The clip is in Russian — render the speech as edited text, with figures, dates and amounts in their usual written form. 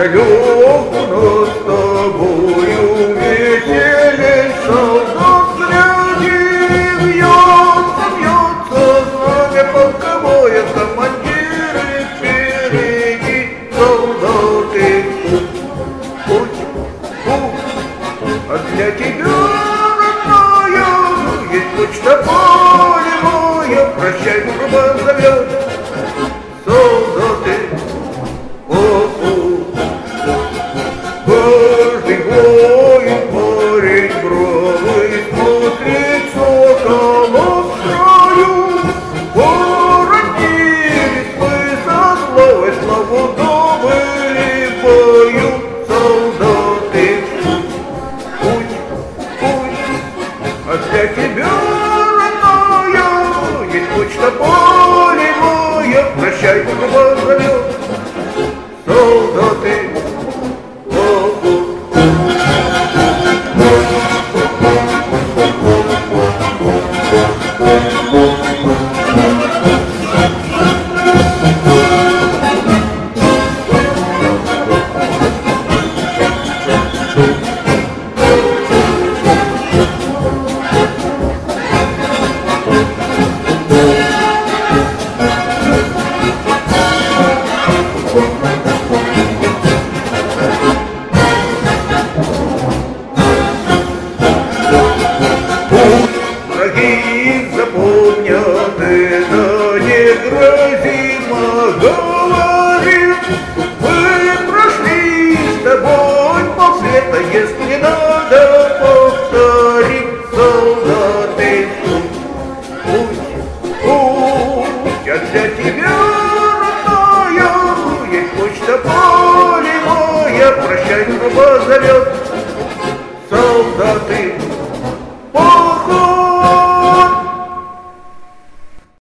далеко над тобою веселей солдат среди вьется, вьется знамя полковое, командиры впереди, солдаты путь, а для тебя, родная, есть почта полевая, прощай, труба зовет, солдаты. Каждый воин, парень бравый, смотрит сокола в краю. Воротились мы со славой, славу добыли в бою. Солдаты, путь, а для тебя, родная, есть почта полевая, прощай, труба зовет, солдаты. Враги запомнят это, не грозимо говорит. Мы прошли с тобой полсвета, если надо повторить, солдаты. Путь, а для тебя, родная, есть почта полевая, прощай, труба зовет, солдаты.